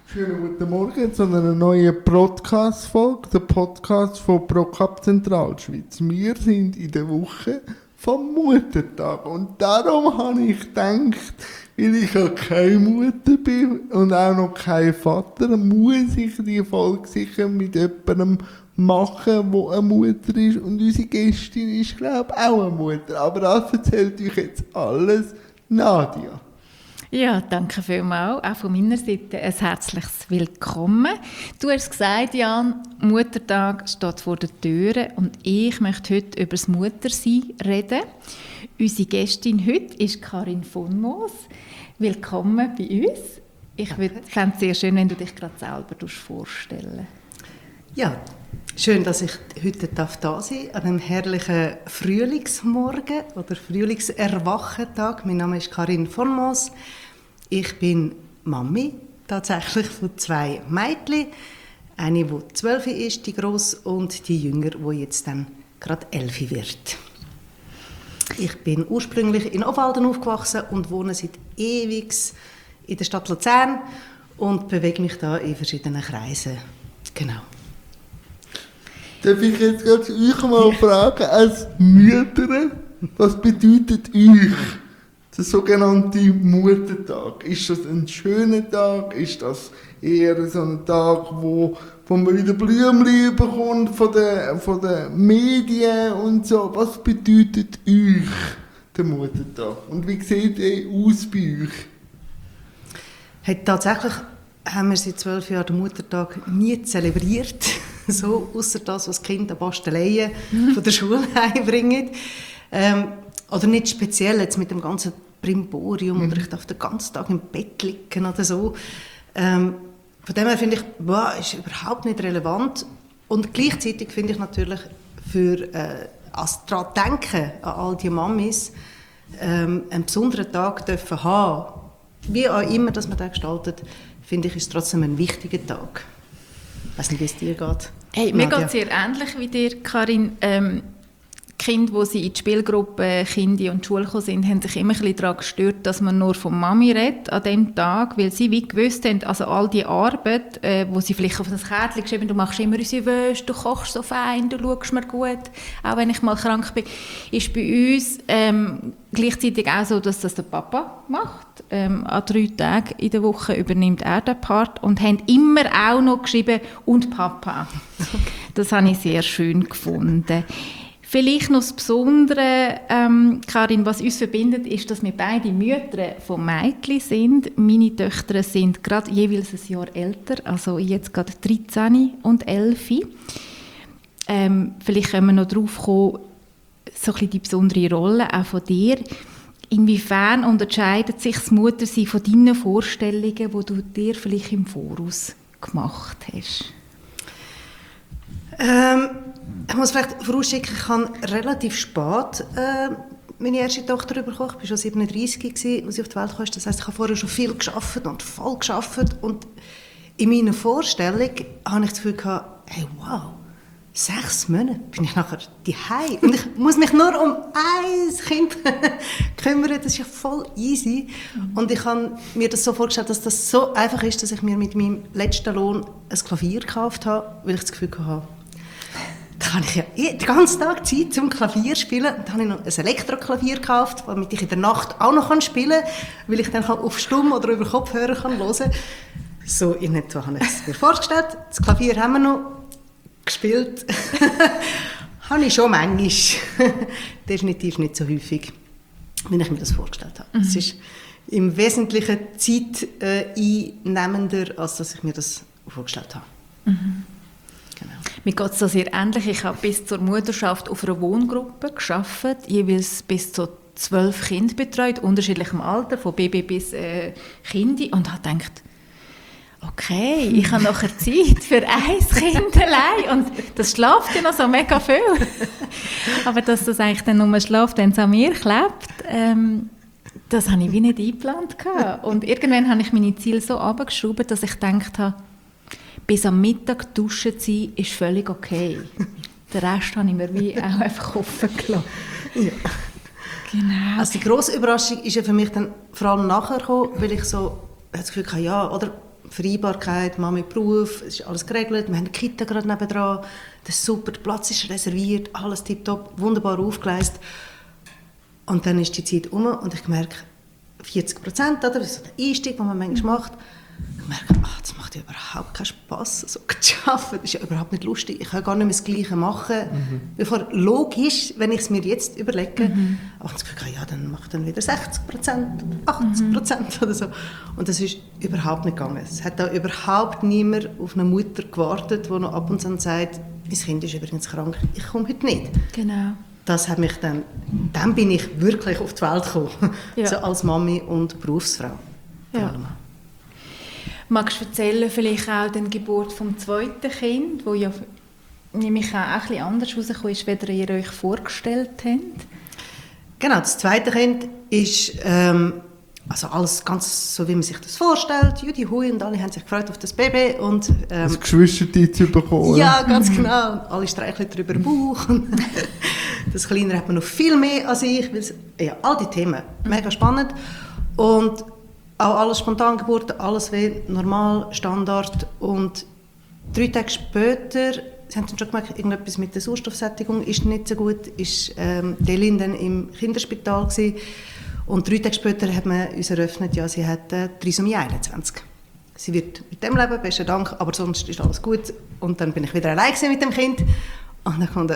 Schönen guten Morgen zu einer neuen Podcast-Folge, der Podcast von ProCap Zentralschweiz. Wir sind in der Woche vom Muttertag und darum habe ich gedacht, weil ich ja keine Mutter bin und auch noch kein Vater, muss ich die Folge sicher mit jemandem machen, der eine Mutter ist, und unsere Gästin ist, glaube ich, auch eine Mutter. Aber das erzählt euch jetzt alles Nadia. Ja, danke vielmals. Auch von meiner Seite ein herzliches Willkommen. Du hast gesagt, Jan, Muttertag steht vor der Tür und ich möchte heute über das Muttersein reden. Unsere Gästin heute ist Karin von Moos. Willkommen bei uns. Ich fände es sehr schön, wenn du dich gerade selber vorstellen darfst. Ja, schön, dass ich heute da sein darf, an einem herrlichen Frühlingsmorgen oder Frühlingserwachentag. Mein Name ist Karin von Moos. Ich bin Mami, tatsächlich von 2 Mädchen. Eine, die 12 ist, die grosse, und die Jünger, die jetzt dann gerade 11 wird. Ich bin ursprünglich in Obwalden aufgewachsen und wohne seit ewig in der Stadt Luzern und bewege mich da in verschiedenen Kreisen. Genau. Darf ich jetzt gerade euch mal fragen, als Mütter, was bedeutet euch der sogenannte Muttertag? Ist das ein schöner Tag? Ist das eher so ein Tag, wo man wieder Blümchen bekommt von den Medien und so? Was bedeutet euch der Muttertag? Und wie sieht er aus bei euch? Hey, tatsächlich haben wir seit 12 Jahren den Muttertag nie zelebriert. So, ausser das, was die Kinder an Basteleien von der Schule heimbringen. Oder nicht speziell jetzt mit dem ganzen Brimborium oder ich darf den ganzen Tag im Bett liegen oder so. Von dem her finde ich, ist überhaupt nicht relevant. Und gleichzeitig finde ich natürlich für daran denken, an all die Mamis, einen besonderen Tag dürfen haben, wie auch immer, dass man den gestaltet, finde ich, ist trotzdem ein wichtiger Tag. Ich weiss nicht, wie es dir geht. Hey, mir geht es sehr ähnlich wie dir, Karin. Die Kinder, die sie in die Spielgruppe Kinder und Schule gekommen sind, haben sich immer ein bisschen daran gestört, dass man nur von Mami redet an diesem Tag, weil sie wie gewusst haben, also all die Arbeit, wo sie vielleicht auf das Kärtchen geschrieben haben, du machst immer unsere Wäsche, du kochst so fein, du schaust mir gut, auch wenn ich mal krank bin, ist bei uns gleichzeitig auch so, dass das der Papa macht. An 3 Tagen in der Woche übernimmt er den Part und haben immer auch noch geschrieben «und Papa». Das habe ich sehr schön gefunden. Vielleicht noch das Besondere, Karin, was uns verbindet, ist, dass wir beide Mütter von Mädchen sind. Meine Töchter sind gerade jeweils ein Jahr älter, also jetzt gerade 13 und 11. Vielleicht können wir noch darauf kommen, so ein bisschen die besondere Rolle auch von dir. Inwiefern unterscheidet sich das Muttersein von deinen Vorstellungen, die du dir vielleicht im Voraus gemacht hast? Ich muss vielleicht vorausschicken, ich habe relativ spät meine erste Tochter bekommen. Ich war schon 37, als sie auf die Welt kam. Das heisst, ich habe vorher schon viel gearbeitet und voll gearbeitet. Und in meiner Vorstellung habe ich das Gefühl gehabt, hey, wow, 6 Monate bin ich nachher daheim und ich muss mich nur um ein Kind kümmern. Das ist ja voll easy. Und ich habe mir das so vorgestellt, dass das so einfach ist, dass ich mir mit meinem letzten Lohn ein Klavier gekauft habe, weil ich das Gefühl hatte, da habe ich ja den ganzen Tag Zeit zum Klavier spielen. Und dann habe ich noch ein Elektroklavier gekauft, damit ich in der Nacht auch noch spielen kann, weil ich dann auf Stumm oder über Kopfhörer hören kann. So in etwa habe ich es mir vorgestellt. Das Klavier haben wir noch gespielt. Habe ich schon manchmal. Definitiv nicht so häufig, wie ich mir das vorgestellt habe. Es ist im Wesentlichen zeiteinnehmender, als dass ich mir das vorgestellt habe. Genau. Mir geht es da sehr ähnlich. Ich habe bis zur Mutterschaft auf einer Wohngruppe gearbeitet, jeweils bis zu 12 Kinder betreut, unterschiedlichem Alter, von Baby bis Kinder, und habe gedacht, okay, ich habe nachher Zeit für ein Kind allein und das schläft ja noch so mega viel. Aber dass das eigentlich dann nur schläft, wenn es an mir klebt, das habe ich wie nicht eingeplant gehabt. Und irgendwann habe ich meine Ziele so runtergeschraubt, dass ich gedacht habe, bis am Mittag duschen zu sein, ist völlig okay. Den Rest habe ich mir wie auch einfach offen gelassen. Ja. Genau. Also die grosse Überraschung ist ja für mich dann vor allem nachher gekommen, weil ich so das Gefühl hatte, ja, oder Vereinbarkeit, Mami, Beruf, es ist alles geregelt, wir haben eine Kita gerade nebendran, das ist super, der Platz ist reserviert, alles tipptopp, wunderbar aufgeleistet. Und dann ist die Zeit um und ich merke, 40%, oder? Das ist so der Einstieg, den man manchmal macht. Ich merke, das macht ja überhaupt keinen Spass, so zu arbeiten. Das ist ja überhaupt nicht lustig. Ich kann gar nicht mehr das Gleiche machen. Bevor, logisch, wenn ich es mir jetzt überlege, aber ich denke, ja, dann mache ich dann wieder 60%, 80% oder so. Und das ist überhaupt nicht gegangen. Es hat da überhaupt niemand auf eine Mutter gewartet, die noch ab und zu sagt, mein Kind ist übrigens krank, ich komme heute nicht. Genau. Das hat mich dann bin ich wirklich auf die Welt gekommen, Ja. so als Mami und Berufsfrau. Ja. Magst du erzählen, vielleicht auch die Geburt vom zweiten Kind, wo ja nämlich auch ein bisschen anders rausgekommen ist, als ihr euch vorgestellt habt? Genau, das zweite Kind ist also alles ganz so, wie man sich das vorstellt. Judy, Hui und alle haben sich gefreut auf das Baby. Und, das Geschwisterteil zu bekommen. Ja, ganz genau. Und alle streicheln drüber den Bauch. Das Kleinere hat man noch viel mehr als ich. Ja, all die Themen. Mega spannend. Und auch alles Spontangeburten, alles wie normal, Standard. Und 3 Tage später, Sie haben schon gemerkt, irgendetwas mit der Sauerstoffsättigung ist nicht so gut, ist Delin dann im Kinderspital gewesen. Und 3 Tage später hat man uns eröffnet, ja, sie hat Trisomie 21. Sie wird mit dem leben, besten Dank, aber sonst ist alles gut. Und dann bin ich wieder allein mit dem Kind. Und dann kam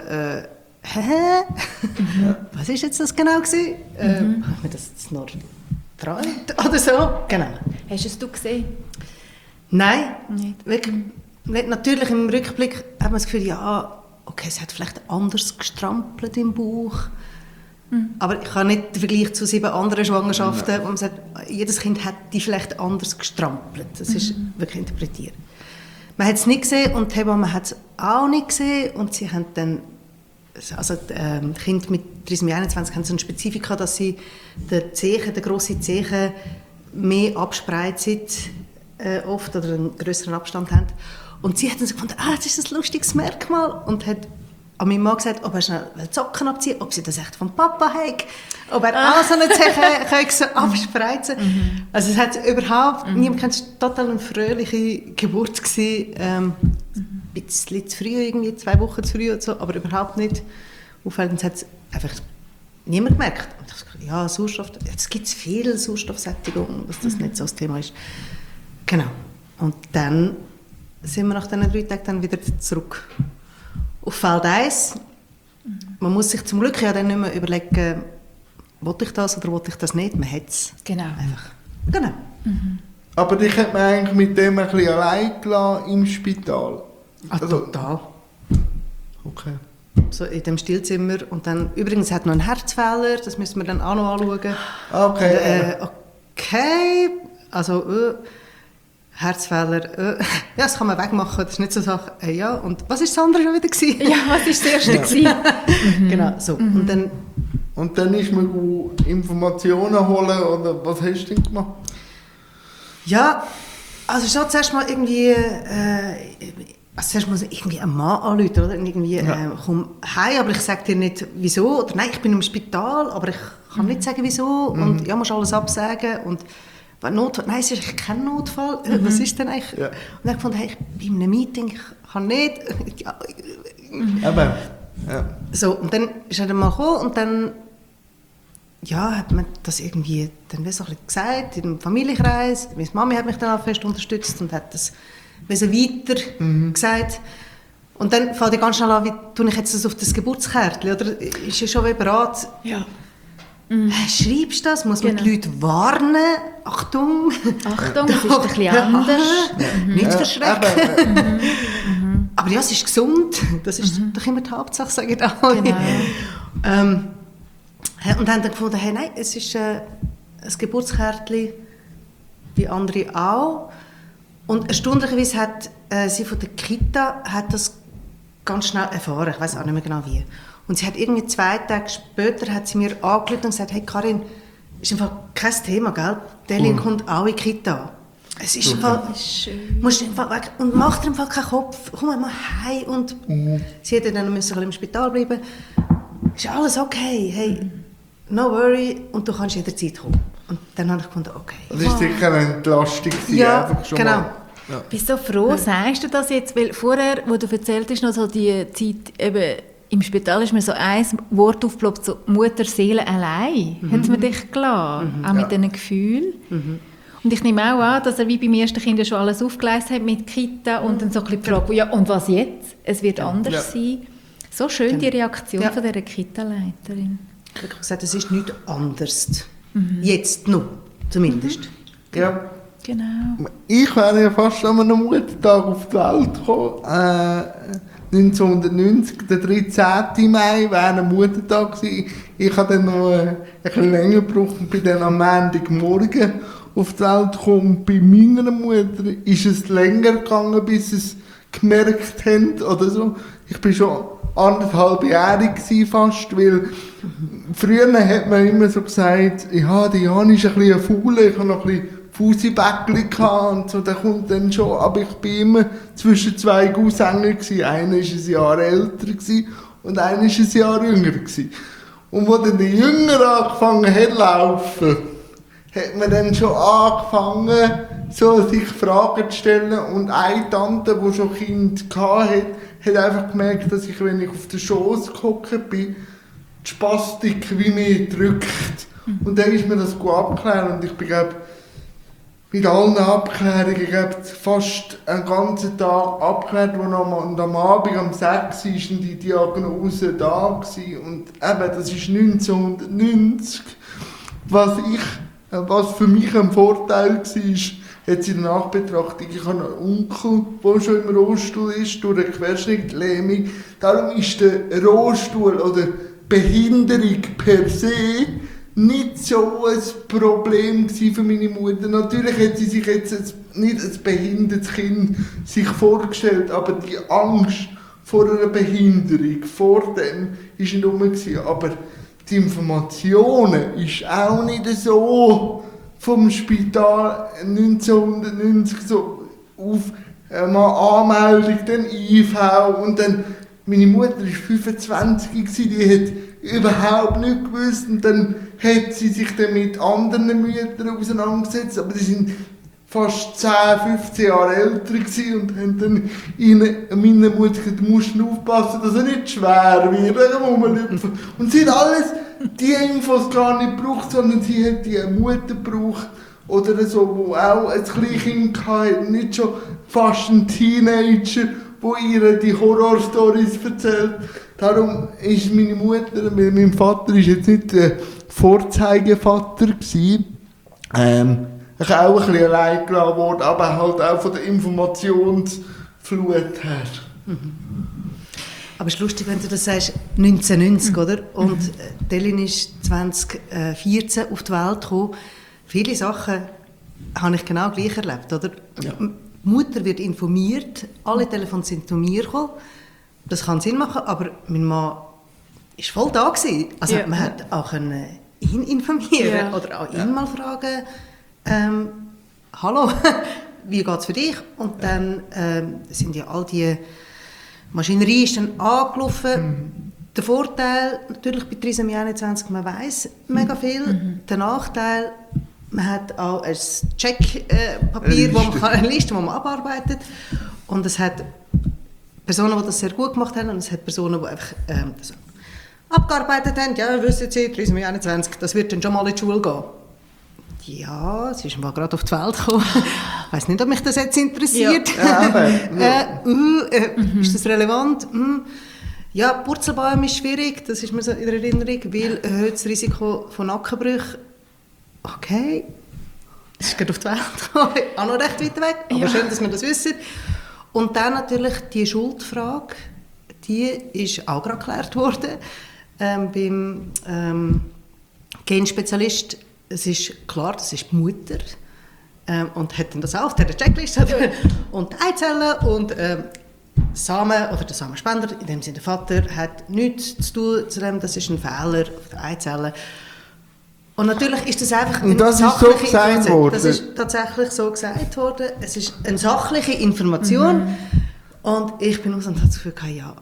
was ist jetzt das genau gewesen? Habe ich mir das jetzt noch geträumt oder so? Genau. Hast du es gesehen? Nein, Nicht. wirklich. Natürlich im Rückblick hat man das Gefühl, ja, okay, es hat vielleicht anders gestrampelt im Bauch. Aber ich habe nicht den Vergleich zu 7 anderen Schwangerschaften, wo man sagt, jedes Kind hat die vielleicht anders gestrampelt. Das ist wirklich interpretiert. Man hat es nicht gesehen und die Hebamme hat es auch nicht gesehen. Und sie haben dann, also die Kinder mit Trisomie 21 haben so ein Spezifika, dass sie den grossen Zehen mehr abspreizen, oft oder einen grösseren Abstand haben. Und sie hat dann so gefunden, das ist ein lustiges Merkmal. Und hat an meinen Mann gesagt, ob er schnell die Socken abziehen, ob sie das echt vom Papa hat, ob er auch so eine Zeche so abspreizen. Also es hat überhaupt, niemand kennt, es war total eine fröhliche Geburt gewesen. Ein bisschen zu früh, irgendwie 2 Wochen zu früh oder so, aber überhaupt nicht auffallend. Es hat einfach niemand gemerkt. Und ich dachte, ja, Sauerstoff, jetzt gibt es viel Sauerstoffsättigung, dass das nicht so das Thema ist. Genau. Und dann sind wir nach diesen 3 Tagen dann wieder zurück auf Feld 1. Man muss sich zum Glück ja dann nicht mehr überlegen, will ich das oder will ich das nicht. Man hat es Genau. einfach. Genau. Aber dich hat man eigentlich mit dem ein bisschen allein gelassen im Spital. Total. Okay. So in dem Stillzimmer. Und dann, übrigens hat noch einen Herzfehler, das müssen wir dann auch noch anschauen. Okay. Okay, also Herzfehler, ja, das kann man wegmachen, das ist nicht so eine Sache. Ja, und was war das andere schon wieder gewesen? Ja, was war das erste gewesen? Genau, so. Und dann ist man Informationen holen, oder was hast du denn gemacht? Ja, also schon zuerst mal irgendwie, zuerst muss ich irgendwie einen Mann anrufen, oder? Irgendwie, komm heim, aber ich sage dir nicht, wieso, oder nein, ich bin im Spital, aber ich kann nicht sagen, wieso, und ja, musst alles absagen, und Notfall, nein, es ist eigentlich kein Notfall, was ist denn eigentlich? Ja. Und dann habe ich gefunden, hey, ich bin in einem Meeting, ich kann nicht. Aber, ja. So, und dann ist er dann mal gekommen und dann hat man das irgendwie dann so ein bisschen gesagt, im Familienkreis. Meine Mami hat mich dann auch fest unterstützt und hat das so weiter gesagt. Und dann fällt ich ganz schnell an, wie tue ich jetzt das auf das Geburtskärtchen, oder? Ist ja schon bereit. Ja. Schreibst du das? Muss man die Leute warnen? Achtung! Achtung, es ist ein bisschen anders. Nicht verschrecken. Aber ja, es ist gesund. Das ist doch immer die Hauptsache, sagen alle. Genau. Und haben dann gefunden, hey, nein, es ist ein Geburtskärtchen, wie andere auch. Und erstaunlicherweise hat sie von der Kita das ganz schnell erfahren. Ich weiß auch nicht mehr genau wie. Und sie hat irgendwie 2 Tage später hat sie mir angerufen und gesagt, hey Karin, ist einfach kein Thema, gell? Delin kommt auch in die Kita. Es ist einfach, musst einfach weg und mach dir einfach keinen Kopf, komm mal heim. Und sie hätte dann müssen im Spital bleiben. Ist alles okay, hey, no worry, und du kannst jederzeit kommen. Und dann habe ich gefunden, okay. Das war sicher eine Entlastung. Ja, einfach schon genau. Mal. Ich bin so froh, sagst du das jetzt, weil vorher, wo du erzählt hast, noch so die Zeit eben im Spital ist mir so ein Wort aufgeploppt, so Mutter, Seele allein. Haben sie mir dich gelassen? Auch mit diesen Gefühlen. Und ich nehme auch an, dass er wie beim ersten Kind schon alles aufgeleistet hat mit Kita und dann so ein bisschen die Frage, ja, und was jetzt? Es wird anders sein. So schön die Reaktion von dieser Kita-Leiterin. Ich habe gesagt, es ist nichts anderes. Jetzt noch, zumindest. Ja. Genau. Ich wäre ja fast an einem Muttertag auf die Welt gekommen. 1990, der 13. Mai, wäre ein Muttertag gewesen. Ich habe dann noch ein bisschen länger gebraucht und bin dann am Montagmorgen auf die Welt gekommen. Bei meiner Mutter ist es länger gegangen, bis sie es gemerkt haben oder so. Ich bin schon 1,5-jährig gewesen fast, weil früher hat man immer so gesagt, ja, die Jan ist ein bisschen faul, ich habe noch ein bisschen Fusibäckchen gehabt und so, der kommt dann schon, aber ich war immer zwischen zwei Cousinen gewesen. Einer war ein Jahr älter gewesen und einer war ein Jahr jünger gewesen. Und als dann der Jünger angefangen hat zu laufen, hat man dann schon angefangen, so sich Fragen zu stellen. Und eine Tante, die schon Kind hatte, hat einfach gemerkt, dass ich, wenn ich auf den Schoss gehockt bin, die Spastik wie mir drückt. Und dann ist mir das gut abgeklärt und ich bin, glaube mit allen Abklärungen fast einen ganzen Tag abgeklärt, und am Abend um 6 Uhr war die Diagnose da gewesen. Und eben, das ist 1990. Was für mich ein Vorteil war, jetzt in der Nachbetrachtung, ich habe einen Onkel, der schon im Rollstuhl ist, durch eine Querschnittlähmung. Darum ist der Rollstuhl oder Behinderung per se nicht so ein Problem für meine Mutter. Natürlich hat sie sich jetzt nicht als behindertes Kind sich vorgestellt, aber die Angst vor einer Behinderung, vor dem, war nicht rum. Aber die Informationen ist auch nicht so vom Spital 1990 so auf mal Anmeldung, dann IV und dann, meine Mutter war 25, die hat überhaupt nicht gewusst und dann hat sie sich dann mit anderen Müttern auseinandergesetzt, aber die sind fast 10, 15 Jahre älter gewesen und haben dann meiner Mutter gesagt, du musst aufpassen, dass er nicht schwer wird, und sie hat alles, die Infos gar nicht gebraucht, sondern sie hat die Mutter gebraucht oder so, die auch ein Kleinkind hatte, nicht schon fast ein Teenager, wo ihr die Horrorstories erzählt. Darum ist meine Mutter, mein Vater war jetzt nicht der Vorzeigevater gewesen. Ich bin auch ein bisschen allein gelassen worden, aber halt auch von der Informationsflut her. Aber es ist lustig, wenn du das sagst, 1990, oder? Und Delin ist 2014 auf die Welt gekommen. Viele Sachen habe ich genau gleich erlebt, oder? Ja. Die Mutter wird informiert, alle Telefone sind zu mir gekommen. Das kann Sinn machen, aber mein Mann war voll da gewesen. Also man hat auch ihn informieren oder auch ihn mal fragen, hallo, wie geht es für dich? Und dann sind ja all die Maschinerie ist dann angelaufen. Der Vorteil, natürlich bei Trisomie 21, man weiss mega viel. Der Nachteil, man hat auch ein Checkpapier, eine Liste, die man abarbeitet. Und es hat Personen, die das sehr gut gemacht haben, und es hat Personen, die einfach das abgearbeitet haben. Ja, wissen Sie, Trisomie 21, das wird dann schon mal in die Schule gehen. Ja, sie ist mal gerade auf die Welt gekommen. Ich weiss nicht, ob mich das jetzt interessiert. Ist das relevant? Ja, Purzelbäume ist schwierig, das ist mir so in der Erinnerung, weil erhöhtes Risiko von Nackenbrüchen. Okay, das ist gerade auf die Welt gekommen, auch noch recht weit weg, aber schön, dass wir das wissen. Und dann natürlich die Schuldfrage, die ist auch gerade geklärt worden beim Genspezialist. Es ist klar, das ist die Mutter und hat dann das auch auf der Checkliste und Eizellen und Samen oder der Samenspender, in dem Sinne der Vater, hat nichts zu tun zu dem, das ist ein Fehler auf der Eizelle. Und natürlich ist das einfach eine sachliche Information. Das ist tatsächlich so gesagt worden. Es ist eine sachliche Information. Und ich bin aus und habe das Gefühl, ja.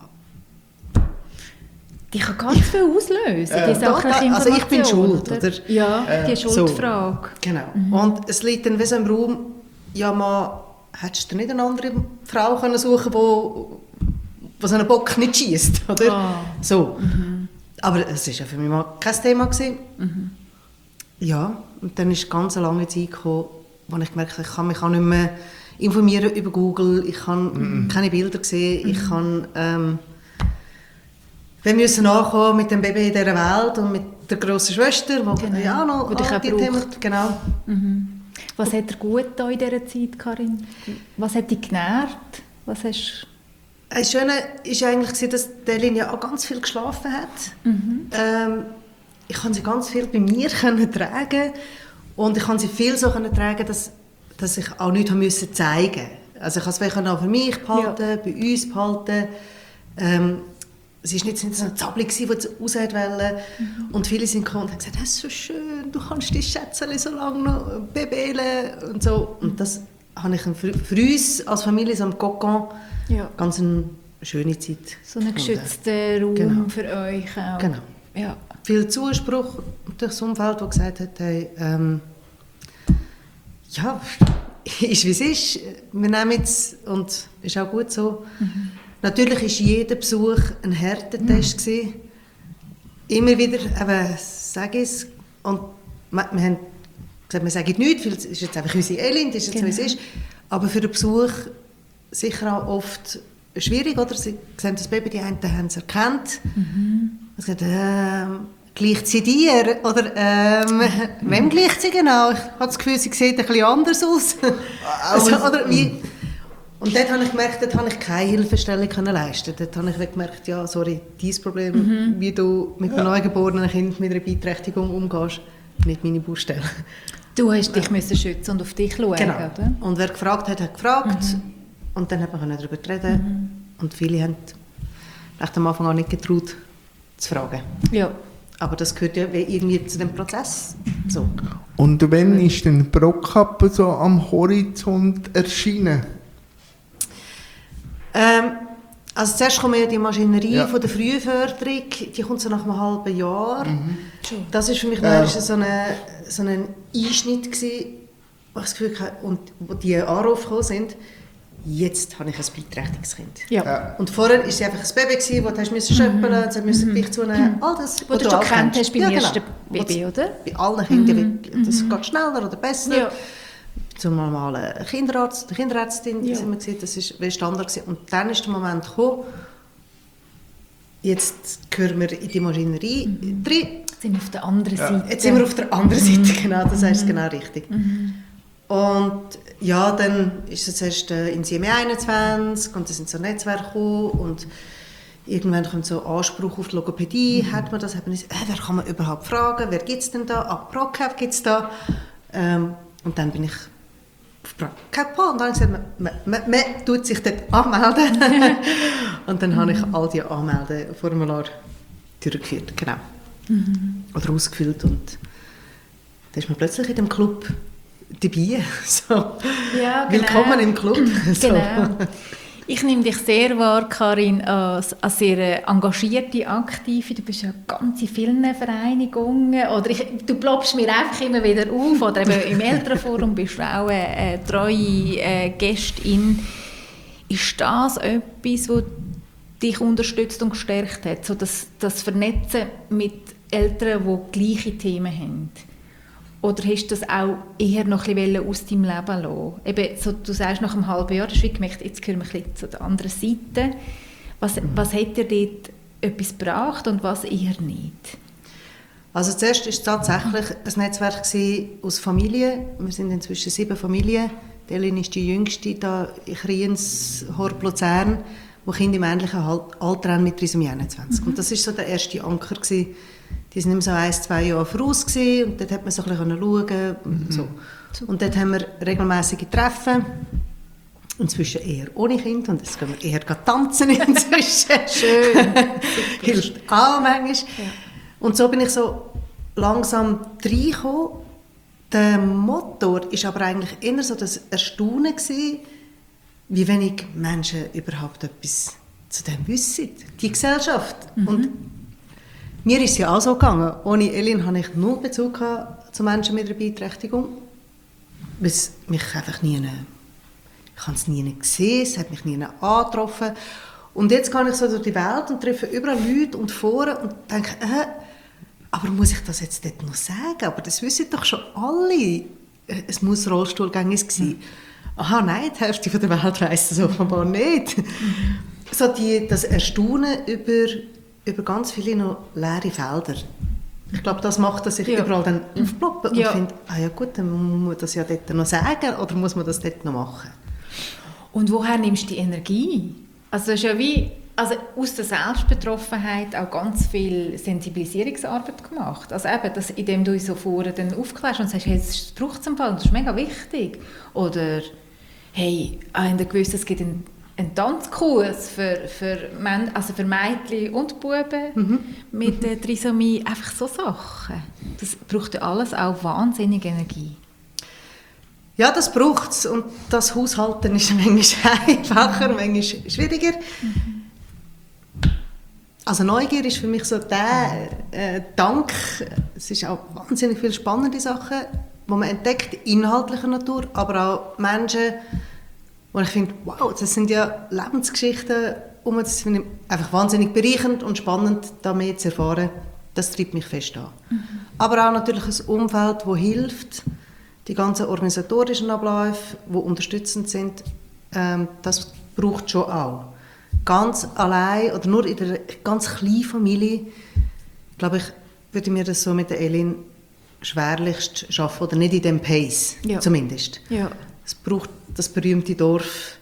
Die kann ganz viel auslösen, die sachliche Information. Also ich bin schuld, oder? Ja, die Schuldfrage. So, genau. Und es liegt dann wie so im Raum, ja, man hättest du nicht eine andere Frau können suchen können, die so einen Bock nicht schiesst, oder? So. Aber es war ja für mich mal kein Thema gewesen. Ja, und dann ist ganz eine lange Zeit gekommen, wo ich gemerkt habe, ich kann mich auch nicht mehr informieren über Google, ich kann keine Bilder sehen, ich kann wir müssen nachkommen mit dem Baby in dieser Welt und mit der grossen Schwester, die ja noch die dich auch Themen, braucht. genau. Was hat dir gut getan in dieser Zeit, Karin? Was hat dich genährt? Was hast... Das Schöne war eigentlich, dass Elin ja auch ganz viel geschlafen hat. Ich konnte sie ganz viel bei mir tragen und ich konnte sie viel so tragen, dass ich auch nichts musste zeigen. Also ich konnte es auch für mich behalten, bei uns behalten. Es war nicht so eine Zappel, die sie raus wollte. Und viele sind gekommen und haben gesagt, das ist so schön, du kannst die Schätzchen so lange noch bebelen und so. Und das habe ich für uns als Familie so am Kokon ganz eine schöne Zeit. So einen geschützten Raum für euch auch. Genau. Ja. Viel Zuspruch durch das Umfeld, das gesagt hat, hey, ja, ist wie es ist, wir nehmen es und ist auch gut so. Natürlich war jeder Besuch ein Härtetest gewesen. Immer wieder, eben, sage ich es. Und wir haben gesagt, wir sagen nichts, weil es ist jetzt einfach unsere Elend, ist jetzt wie es ist. Aber für den Besuch sicher auch oft schwierig, oder? Sie sehen das Baby, die einen haben es erkannt. Sie sagen, gleicht sie dir? Oder wem gleicht sie genau? Ich habe das Gefühl, sie sieht ein bisschen anders aus. Also, oder wie? Und dort habe ich gemerkt, dort habe ich keine Hilfestellung leisten. Dort habe ich gemerkt, ja, sorry, dein Problem, wie du mit einem neugeborenen Kind mit einer Beeinträchtigung umgehst, nicht meine Baustelle. Du hast dich müssen schützen und auf dich schauen, genau. Oder? Und wer gefragt hat, hat gefragt. Und dann hat man darüber reden. Und viele haben vielleicht am Anfang auch nicht getraut, zu fragen. Ja. Aber das gehört ja irgendwie zu dem Prozess. So. Und wann ist denn Brockhappen so am Horizont erschienen? Also zuerst kommt ja die Maschinerie von der Frühförderung, die kommt so nach einem halben Jahr. Das war für mich so ein Einschnitt gewesen, wo ich das Gefühl hatte, und wo die Anrufe gekommen sind, jetzt habe ich ein beeinträchtigtes Kind. Ja. Und vorher war sie einfach ein Baby gewesen, wo du hast schöppeln, sie mussten Gewicht zunehmen, all das, was du schon gekannt hast beim ersten Baby, oder? Bei allen Kindern, das geht schneller oder besser. Ja. Zum normalen Kinderarzt, der Kinderärztin, sind wir gesehen, das war Standard gewesen. Und dann ist der Moment gekommen, jetzt gehören wir in die Maschinerie drin. Jetzt sind wir auf der anderen Seite. Jetzt sind wir auf der anderen Seite, genau, das heißt genau richtig. Und ja, dann ist es erst in CME 21 und dann sind so Netzwerke gekommen und irgendwann kommt so Anspruch auf die Logopädie, hat man das, wer kann man überhaupt fragen, wer gibt es denn da, ProCap gibt es da. Und dann bin ich auf ProCap und dann habe ich gesagt, man tut sich dort anmelden. Und dann habe ich all die Anmeldeformulare durchgeführt, genau. Oder ausgefüllt und dann ist man plötzlich in dem Club dabei. So. Ja, genau. Willkommen im Club. So. Genau. Ich nehme dich sehr wahr, Karin, als sehr engagierte, aktive. Du bist ja ganz in vielen Vereinigungen. Oder du ploppst mir einfach immer wieder auf. Oder eben im Elternforum bist du auch eine treue Gästin. Ist das etwas, das dich unterstützt und gestärkt hat? So das Vernetzen mit Eltern, die gleiche Themen haben? Oder hast du das auch eher noch ein bisschen aus deinem Leben lassen? Eben, so, du sagst, nach einem halben Jahr, das ist wie gemerkt, jetzt gehören wir ein bisschen zu der anderen Seite. Was hat dir dort etwas gebracht und was eher nicht? Also zuerst war es tatsächlich ein Netzwerk aus Familien. Wir sind inzwischen 7 Familien. Die Elin ist die jüngste da in Kriens, Horb, Luzern, die Kinder im ähnlichen Alter haben mit Trisomie 21. Und das war so der erste Anker gewesen. Die waren nicht mehr so 1-2 Jahre voraus gewesen, und dort konnte man so ein bisschen schauen. So. Und dort haben wir regelmäßige Treffen. Inzwischen eher ohne Kind und jetzt gehen wir eher tanzen inzwischen. Schön. Hilft auch manchmal. Ja. Und so bin ich so langsam reingekommen. Der Motor war aber eigentlich eher so das Erstaunen gewesen, wie wenig Menschen überhaupt etwas zu dem wissen. Die Gesellschaft. Und mir ist es ja auch so gegangen. Ohne Elin hatte ich null Bezug zu Menschen mit einer Beeinträchtigung, weil es mich einfach nie Ich habe es nie gesehen, es hat mich nie angetroffen. Und jetzt gehe ich so durch die Welt und treffe überall Leute und Foren und denke, aber muss ich das jetzt dort noch sagen? Aber das wissen doch schon alle. Es muss rollstuhlgängig sein. Aha, nein, die Hälfte der Welt weiss das offenbar nicht. So das Erstaunen über ganz viele noch leere Felder. Ich glaube, das macht, dass ich überall dann aufploppe und finde, ja gut, dann muss man das ja dort noch sagen oder muss man das dort noch machen. Und woher nimmst du die Energie? Also das ist ja aus der Selbstbetroffenheit auch ganz viel Sensibilisierungsarbeit gemacht. Also eben, indem du uns so vorher dann aufklärst und sagst, hey, das braucht es im Fall, das ist mega wichtig. Oder, hey, habt ihr gewusst, es gibt einen Tanzkurs für Mädchen und Buben mit der Trisomie, einfach so Sachen. Das braucht ja alles auch wahnsinnig Energie. Ja, das braucht es. Und das Haushalten ist manchmal einfacher, manchmal schwieriger. Also Neugier ist für mich so der Dank. Es ist auch wahnsinnig viele spannende Sachen, die man entdeckt, inhaltlicher Natur, aber auch Menschen, wo ich finde, wow, das sind ja Lebensgeschichten, das finde ich einfach wahnsinnig bereichernd und spannend, da mehr zu erfahren. Das treibt mich fest an. Aber auch natürlich ein Umfeld, das hilft, die ganzen organisatorischen Abläufe, die unterstützend sind, das braucht schon auch. Ganz allein oder nur in einer ganz kleinen Familie, glaube ich, würde mir das so mit der Elin schwerlichst schaffen oder nicht in dem Pace, zumindest. Ja. Es braucht das berühmte Dorf.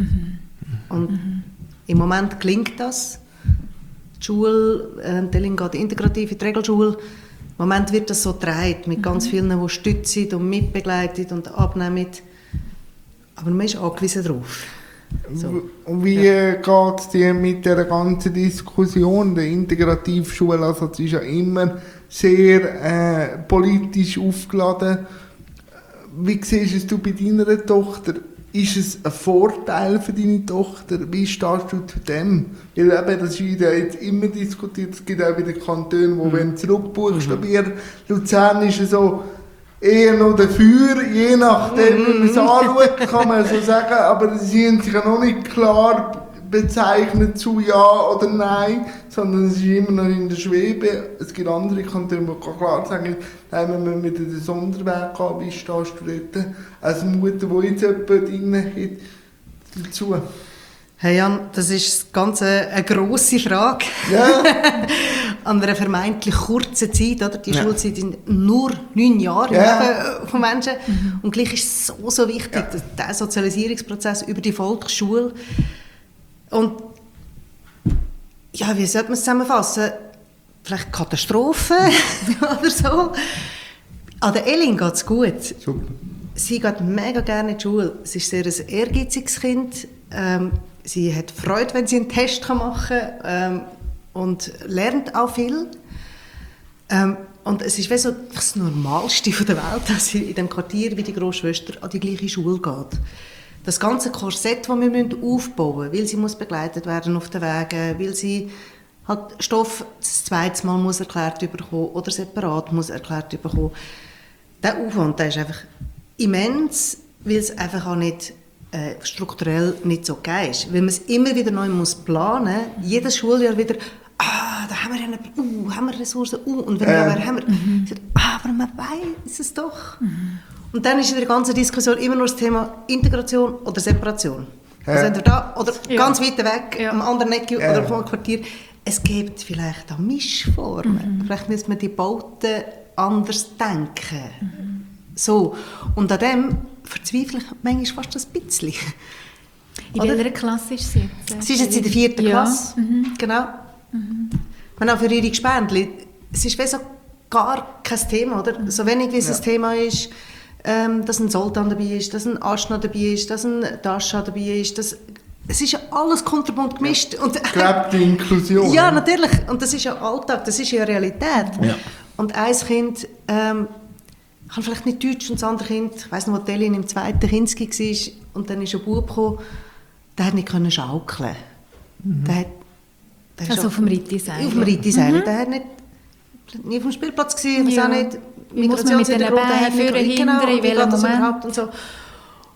Und im Moment gelingt das. Die Schule, die Elin geht integrativ in die Regelschule. Im Moment wird das so getragen, mit ganz vielen, die stützen und mitbegleiten und abnehmen. Aber man ist angewiesen darauf. So. Wie geht es dir mit der ganzen Diskussion der Integrativschule? Also es ist ja immer sehr politisch aufgeladen. Wie siehst du bei deiner Tochter? Ist es ein Vorteil für deine Tochter? Wie stehst du zu dem? Weil eben, das wird ja jetzt immer diskutiert. Es gibt auch wieder Kantone, wo wenn zurückbuchstabieren. Luzern ist ja so eher noch dafür, je nachdem, wie man es anschaut, kann man so sagen. Aber sie haben sich ja noch nicht klar bezeichnet zu Ja oder Nein, sondern es ist immer noch in der Schwebe. Es gibt andere Kantone, die klar sagen, nein, wenn wir mit den Sonderweg gehen, wie stehst du dort als Mutter, die jetzt jemand drin hat, dazu? Hey Jan, das ist ganz eine grosse Frage. Ja. An einer vermeintlich kurzen Zeit, oder? Die Schulzeit sind nur 9 Jahre im Leben von Menschen. Und gleich ist es so wichtig, dass der Sozialisierungsprozess über die Volksschule. Und ja, wie sollte man es zusammenfassen? Vielleicht Katastrophe oder so. An der Elin geht es gut. Super. Sie geht mega gerne in die Schule. Sie ist sehr ein ehrgeiziges Kind. Sie hat Freude, wenn sie einen Test machen kann und lernt auch viel. Und es ist wie so das Normalste der Welt, dass sie in dem Quartier wie die Großschwester an die gleiche Schule geht. Das ganze Korsett, das wir aufbauen müssen, weil sie muss begleitet werden auf den Wegen, weil sie halt Stoff das zweite Mal muss erklärt bekommen oder separat muss erklärt bekommen. Der Aufwand, der ist einfach immens, weil es einfach auch nicht strukturell nicht so geil ist. Weil man es immer wieder neu muss planen, jedes Schuljahr wieder, da haben wir haben wir Ressourcen, und wenn wir haben wir, aber man weiß es doch. Und dann ist in der ganzen Diskussion immer nur das Thema Integration oder Separation. Also entweder da oder ganz weit weg, am anderen Ecke oder vom Quartier. Es gibt vielleicht auch Mischformen. Vielleicht müssen wir die Bauten anders denken. So. Und an dem verzweifle ich manchmal fast ein bisschen. In welcher Klasse ist sie jetzt? Sie ist jetzt in der 4. Klasse. Genau. Man auch für ihre Gespendli. Es ist wie so gar kein Thema, oder? So wenig wie es ein Thema ist, dass ein Sultan dabei ist, dass ein Aschna dabei ist, dass ein Dascha dabei ist. Es ist ja alles kunterbunt gemischt. Ja. Gelebte Inklusion. Ja, natürlich. Und das ist ja Alltag, das ist ja Realität. Ja. Und ein Kind kann vielleicht nicht Deutsch und das andere Kind, ich weiss noch, wo Elin im 2. Kinski war und dann ist ein Bub gekommen, der hat nicht schaukeln. Der also auf dem Reittiseil. Auf dem Reittiseil. Der hat nie auf dem Spielplatz gesehen, weiß auch nicht. Muss man mit den Beinen führen, hindern, in welchem Moment. Und so.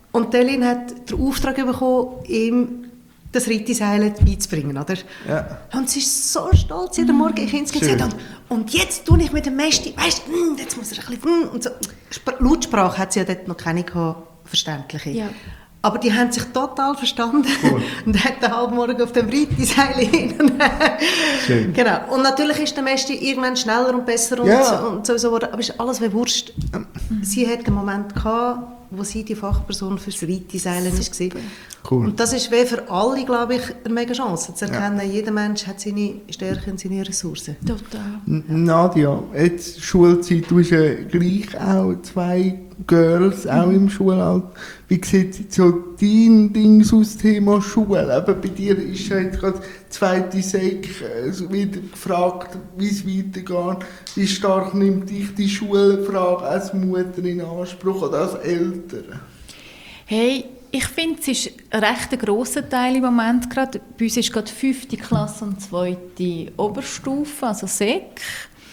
Und Delin hat den Auftrag bekommen, ihm das Reitseil beizubringen, oder? Ja. Und sie ist so stolz jeden Morgen, ich habe gesagt, und jetzt tue ich mit dem Mästi, weißt du, jetzt muss er ein bisschen, und so. Lautsprache hat sie ja dort noch keine gehabt, verständliche. Ja. Aber die haben sich total verstanden. Cool. Und hat den halben Morgen auf dem Reitseil hin. Schön. Genau. Und natürlich ist der Mästi irgendwann schneller und besser und sowieso geworden. Aber es ist alles wie Wurst. Sie hat einen Moment gehabt, wo sie die Fachperson fürs Reitseil war. Cool. Und das ist wie für alle, glaube ich, eine mega Chance. Zu erkennen, jeder Mensch hat seine Stärken und seine Ressourcen. Total. Nadja, jetzt Schulzeit, du hast ja gleich auch 2 Girls, auch im Schulalter. Wie sieht so dein Ding aus, Thema Schule? Eben bei dir ist ja jetzt gerade die 2. Sek wieder gefragt, wie es weitergeht. Wie stark nimmt dich die Schulfrage als Mutter in Anspruch oder als Eltern? Hey, ich finde, es ist ein recht grosser Teil im Moment gerade. Bei uns ist gerade 5. Klasse und 2. Oberstufe, also Sek.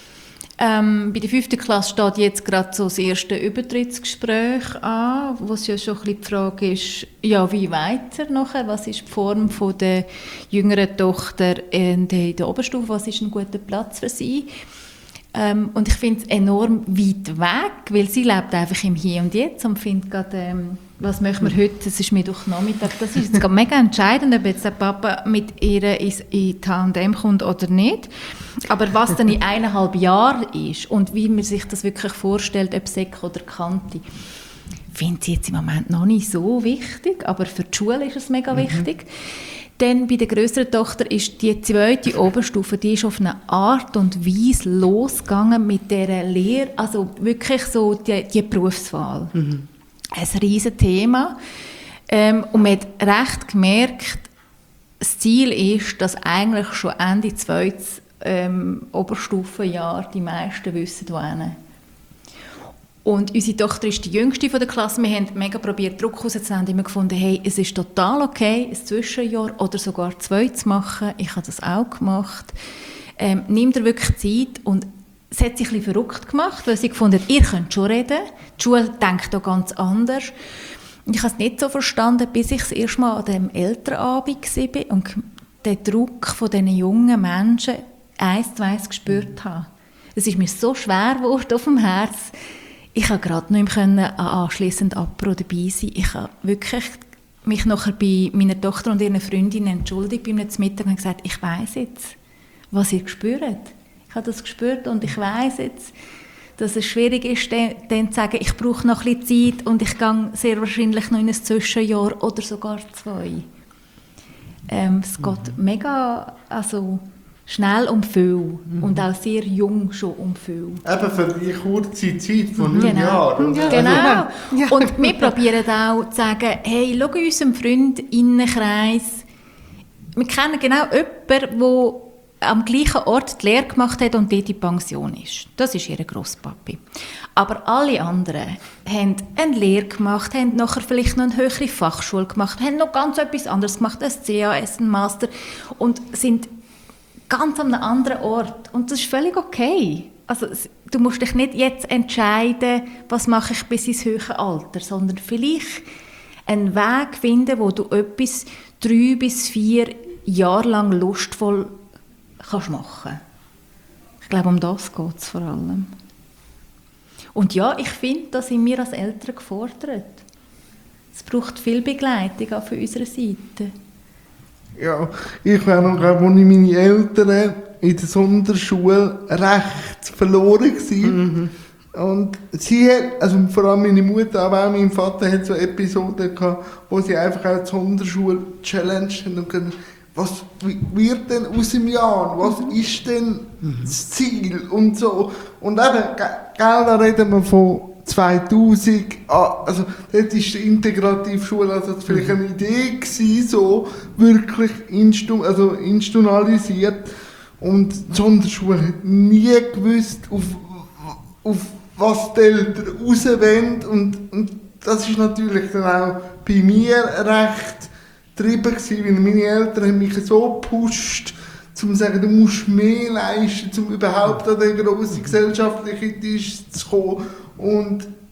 Bei der 5. Klasse steht jetzt gerade so das erste Übertrittsgespräch an, wo es ja schon ein bisschen die Frage ist, ja, wie weiter nachher? Was ist die Form von der jüngeren Tochter in der Oberstufe? Was ist ein guter Platz für sie? Und ich finde es enorm weit weg, weil sie lebt einfach im Hier und Jetzt und findet gerade, was möchten wir heute, es ist Mittwochnachmittag, das ist jetzt mega entscheidend, ob jetzt der Papa mit ihr in die H&M kommt oder nicht. Aber was dann in 1,5 Jahren ist und wie man sich das wirklich vorstellt, ob Sek oder Kanti, finde ich jetzt im Moment noch nicht so wichtig, aber für die Schule ist es mega wichtig. Dann bei der grösseren Tochter ist die 2. Oberstufe, die ist auf eine Art und Weise losgegangen mit dieser Lehre, also wirklich so die Berufswahl. Ein riesen Thema. Und man hat recht gemerkt, das Ziel ist, dass eigentlich schon Ende 2. Oberstufenjahr die meisten wissen, wohin. Und unsere Tochter ist die jüngste von der Klasse. Wir haben mega probiert, Druck rauszunehmen und immer gefunden, hey, es ist total okay, ein Zwischenjahr oder sogar 2 zu machen. Ich habe das auch gemacht. Nimm dir wirklich Zeit. Und es hat sich ein bisschen verrückt gemacht, weil sie gefunden hat, ihr könnt schon reden. Die Schule denkt da ganz anders. Und ich habe es nicht so verstanden, bis ich das erste Mal an diesem Elternabend war und den Druck von diesen jungen Menschen 1 zu 1 gespürt habe. Es ist mir so schwer geworden auf dem Herz. Ich konnte gerade nicht mehr anschliessend Apro dabei sein. Ich habe wirklich mich nachher bei meiner Tochter und ihren Freundinnen entschuldigt bei einem Mittag und gesagt, ich weiss jetzt, was ihr spürt. Ich habe das gespürt und ich weiss jetzt, dass es schwierig ist, dann zu sagen, ich brauche noch ein bisschen Zeit und ich gehe sehr wahrscheinlich noch in ein Zwischenjahr oder sogar 2. Es geht mega schnell um viel und auch sehr jung schon um viel. Eben für die kurze Zeit von 9 Jahren. Ja. Genau. Ja. Und wir probieren auch zu sagen, hey, schau in unserem Freundinnenkreis, wir kennen genau jemanden, der am gleichen Ort die Lehre gemacht hat und dort in Pension ist. Das ist ihr Grosspapi. Aber alle anderen haben eine Lehre gemacht, haben nachher vielleicht noch eine höhere Fachschule gemacht, haben noch ganz etwas anderes gemacht, ein CAS, ein Master und sind ganz an einem anderen Ort. Und das ist völlig okay. Also, du musst dich nicht jetzt entscheiden, was mache ich bis ins höhere Alter, sondern vielleicht einen Weg finden, wo du etwas 3 bis 4 Jahre lang lustvoll kannst machen. Ich glaube, um das geht es vor allem. Und ja, ich finde, da sind wir als Eltern gefordert. Es braucht viel Begleitung auch von unserer Seite. Ja, ich war noch, als ich meine Eltern in der Sonderschule recht verloren war. Und sie hat, also vor allem meine Mutter, aber auch mein Vater, hat so Episoden gehabt, wo sie einfach auch die Sonderschule challenged haben und gesagt, was wird denn aus dem Jahr? Was ist denn das Ziel? Und so. Und eben, da reden wir von 2000, also dort ist die Integrativschule, also das vielleicht eine Idee gewesen, so wirklich institutionalisiert. Und die Sonderschule hat nie gewusst, auf was die Eltern raus wollen. Und das ist natürlich dann auch bei mir recht getrieben gewesen, weil meine Eltern haben mich so gepusht, um zu sagen, du musst mehr leisten, um überhaupt an den grossen gesellschaftlichen Tisch zu kommen. Und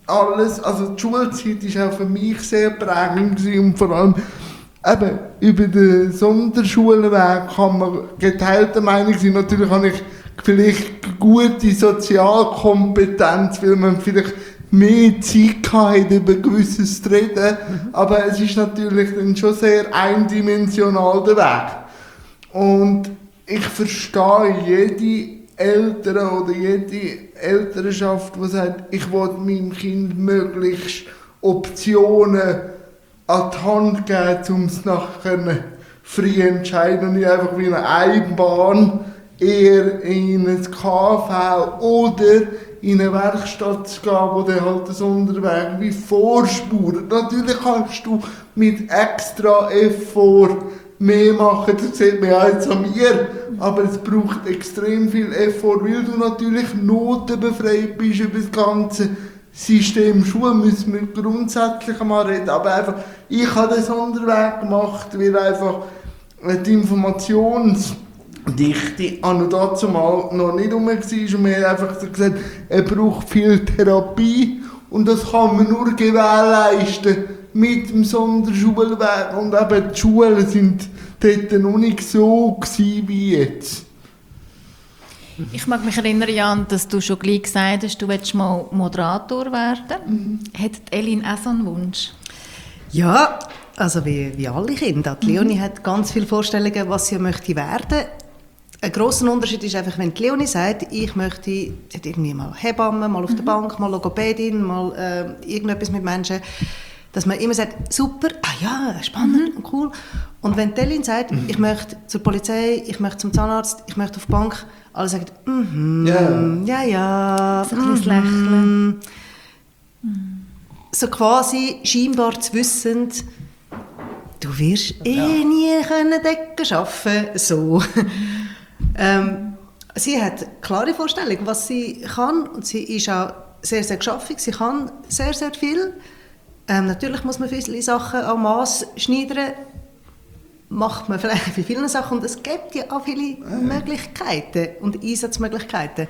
alles, also die Schulzeit war auch für mich sehr prägend gewesen und vor allem eben über den Sonderschulweg kann man geteilter Meinung sein. Natürlich habe ich vielleicht gute Sozialkompetenz, weil man vielleicht mehr Zeit hatte, über Gewisses zu reden, aber es ist natürlich dann schon sehr eindimensional der Weg. Und ich verstehe jede Eltern oder jede Elternschaft, die sagt, ich will meinem Kind möglichst Optionen an die Hand geben, um es nachher frei entscheiden und nicht einfach wie eine Einbahn eher in ein KV oder in eine Werkstatt zu gehen, wo dann halt das Unterweg wie vorspurt. Natürlich kannst du mit extra Effort mehr machen, das sieht man ja jetzt an mir, aber es braucht extrem viel Effort, weil du natürlich notenbefreit bist über das ganze System Schule, müssen wir grundsätzlich mal reden, aber einfach, ich habe den Sonderweg gemacht, weil einfach die Informationsdichte an und dazu mal noch nicht rum war und mir hat einfach gesagt, er braucht viel Therapie und das kann man nur gewährleisten mit dem Sonderschulweg und eben die Schulen sind dort noch nicht so gewesen wie jetzt. Ich mag mich erinnern, Jan, dass du schon gleich gesagt hast, du willst mal Moderator werden. Hat Elin auch so einen Wunsch? Ja, also wie alle Kinder. Die Leonie hat ganz viele Vorstellungen, was sie möchte werden. Ein grosser Unterschied ist einfach, wenn die Leonie sagt, ich möchte irgendwie mal Hebamme, mal auf der Bank, mal Logopädin, mal irgendetwas mit Menschen, dass man immer sagt, super, ja, spannend und cool. Und wenn Elin sagt, ich möchte zur Polizei, ich möchte zum Zahnarzt, ich möchte auf die Bank, alle sagen, ja. So ein bisschen lächeln. So quasi scheinbar zu wissend, du wirst nie können Decken schaffen, so. Sie hat eine klare Vorstellung, was sie kann und sie ist auch sehr, sehr geschaffig, sie kann sehr, sehr viel. Natürlich muss man viele Sachen am Mass schneidern, macht man vielleicht bei vielen Sachen und es gibt ja auch viele Möglichkeiten und Einsatzmöglichkeiten.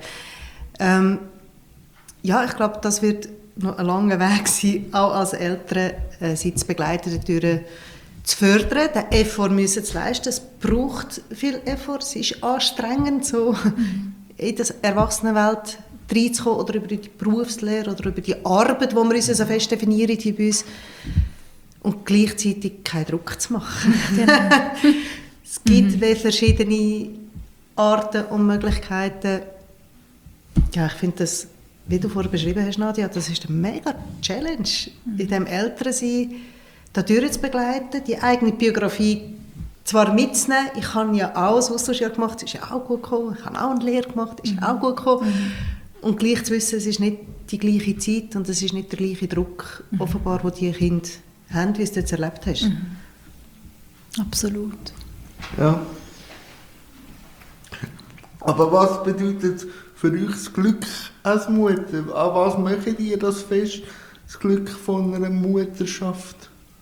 Ja, ich glaube, das wird noch ein langer Weg sein, auch als Eltern, sie zu begleiten, dadurch zu fördern, den Effort müssen zu leisten. Es braucht viel Effort, es ist anstrengend, so in die Erwachsenenwelt reinzukommen oder über die Berufslehre oder über die Arbeit, die wir uns so fest definieren hier bei uns, und gleichzeitig keinen Druck zu machen. Genau. Es gibt verschiedene Arten und Möglichkeiten. Ja, ich finde das, wie du vorher beschrieben hast, Nadia, das ist eine mega Challenge, in dem Elternsein da durchzubegleiten, die eigene Biografie zwar mitzunehmen, ich habe ja auch ein Austauschjahr gemacht, ist ja auch gut gekommen, ich habe auch eine Lehre gemacht, ist auch gut gekommen. Und gleich zu wissen, es ist nicht die gleiche Zeit und es ist nicht der gleiche Druck, offenbar, den die Kinder haben, wie du es jetzt erlebt hast. Absolut. Ja. Aber was bedeutet für euch das Glück als Mutter? An was macht ihr das fest, das Glück von einer Mutterschaft?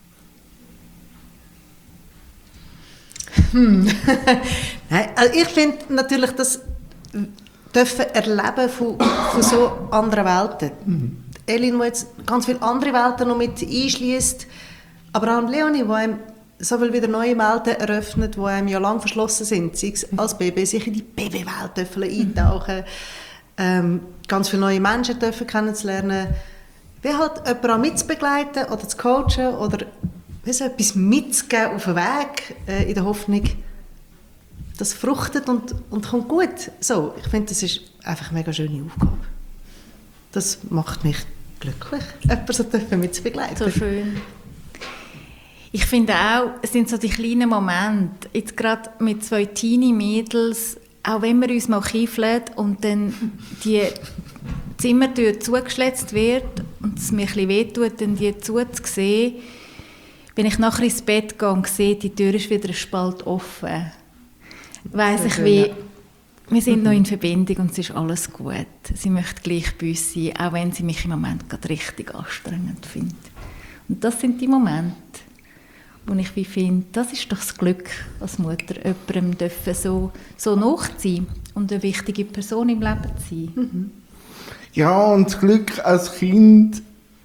Nein, also ich finde natürlich, das dürfen erleben von so anderen Welten. Elin, die jetzt ganz viele andere Welten noch mit einschließt, aber auch Leonie, die einem so viel wieder neue Welten eröffnet, die einem ja lang verschlossen sind, sei es als Baby, sich in die Babywelt dürfen eintauchen, ganz viele neue Menschen dürfen kennenzulernen, wie halt jemanden auch mitzubegleiten oder zu coachen oder so etwas mitzugeben auf den Weg, in der Hoffnung, das fruchtet und kommt gut. So, ich finde, das ist einfach eine mega schöne Aufgabe. Das macht mich glücklich, jemanden so mitzubegleiten. So schön. Ich finde auch, es sind so die kleinen Momente, jetzt gerade mit 2 Teenie-Mädels, auch wenn wir uns mal kiefeln und dann die Zimmertür zugeschletzt wird und es mir ein bisschen wehtut, dann die zuzusehen, wenn ich nachher ins Bett gehe und sehe, die Tür ist wieder ein Spalt offen, weiss ich wie, wir sind noch in Verbindung und es ist alles gut. Sie möchte gleich bei uns sein, auch wenn sie mich im Moment gerade richtig anstrengend findet. Und das sind die Momente, wo ich wie finde, das ist doch das Glück als Mutter, jemandem dürfen so nahe zu sein und eine wichtige Person im Leben zu sein. Ja, und das Glück als Kind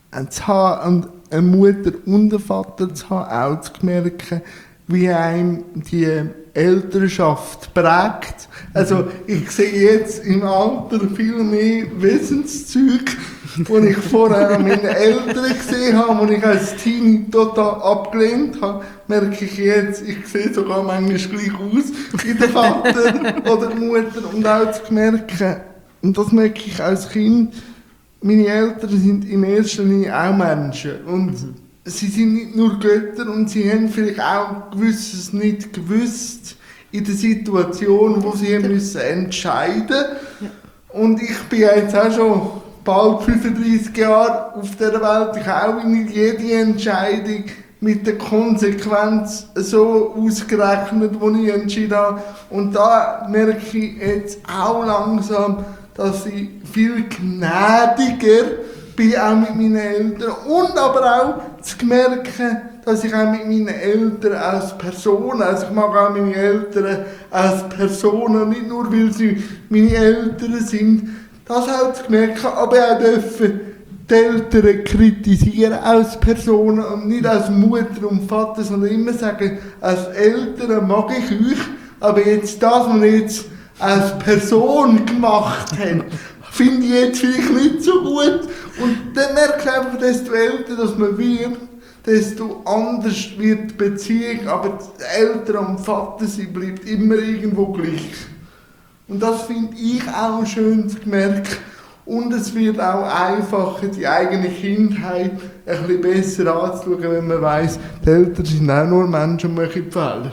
zu haben und eine Mutter und einen Vater zu haben, auch zu merken, wie einem die Elternschaft prägt. Also ich sehe jetzt im Alter viel mehr Wesenszüge, die ich vorher an meinen Eltern gesehen habe, die ich als Teenie total abgelehnt habe, merke ich jetzt, ich sehe sogar manchmal gleich aus wie der Vater oder die Mutter. Und auch zu merken, und das merke ich als Kind, meine Eltern sind in erster Linie auch Menschen. Und sie sind nicht nur Götter und sie haben vielleicht auch Gewisses nicht gewusst in der Situation, wo sie müssen entscheiden mussten. Und ich bin jetzt auch schon bald 35 Jahre auf dieser Welt. Ich habe auch nicht jede Entscheidung mit der Konsequenz so ausgerechnet, die ich entschieden habe. Und da merke ich jetzt auch langsam, dass ich viel gnädiger bin, auch mit meinen Eltern. Und aber auch zu merken, dass ich auch mit meinen Eltern als Person, also ich mag auch meine Eltern als Personen, nicht nur weil sie meine Eltern sind, das auch zu merken, aber auch dürfen die Eltern kritisieren als Personen und nicht als Mutter und Vater, sondern immer sagen, als Eltern mag ich euch, aber jetzt das, was wir jetzt als Person gemacht haben, finde ich jetzt vielleicht nicht so gut. Und dann merke ich einfach, desto älter dass man wird, desto anders wird die Beziehung, aber die Eltern und Vater, sie bleibt immer irgendwo gleich. Und das finde ich auch schön zu merken. Und es wird auch einfacher, die eigene Kindheit ein bisschen besser anzuschauen, wenn man weiss, die Eltern sind auch nur Menschen und machen Fehler.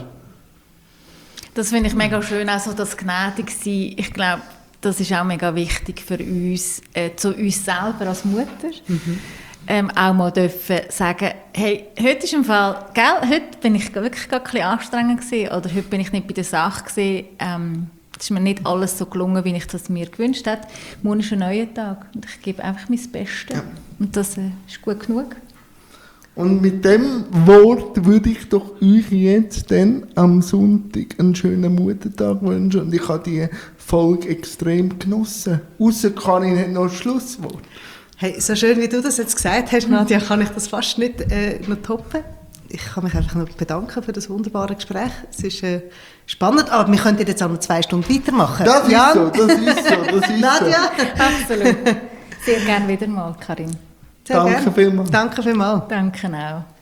Das finde ich mega schön, also das gnädig sein. Ich glaube, das ist auch mega wichtig für uns, zu uns selber als Mutter. Auch mal dürfen sagen, hey, heute ist im Fall, gell, heute bin ich wirklich ein bisschen anstrengend gewesen, oder heute bin ich nicht bei der Sache gewesen. Es ist mir nicht alles so gelungen, wie ich das mir gewünscht hätte. Morgen ist ein neuer Tag und ich gebe einfach mein Bestes. Ja. Und das ist gut genug. Und mit dem Wort würde ich doch euch jetzt dann am Sonntag einen schönen Muttertag wünschen. Und ich habe die Folge extrem genossen. Ausser Karin hat noch ein Schlusswort. Hey, so schön wie du das jetzt gesagt hast, Nadja, kann ich das fast nicht noch toppen. Ich kann mich einfach noch bedanken für das wunderbare Gespräch. Es ist spannend, aber wir könnten jetzt auch noch 2 Stunden weitermachen. Das ist so, das ist so. Nadja? Absolut. Sehr gerne wieder mal, Karin. Danke vielmals. Danke vielmals. Danke auch.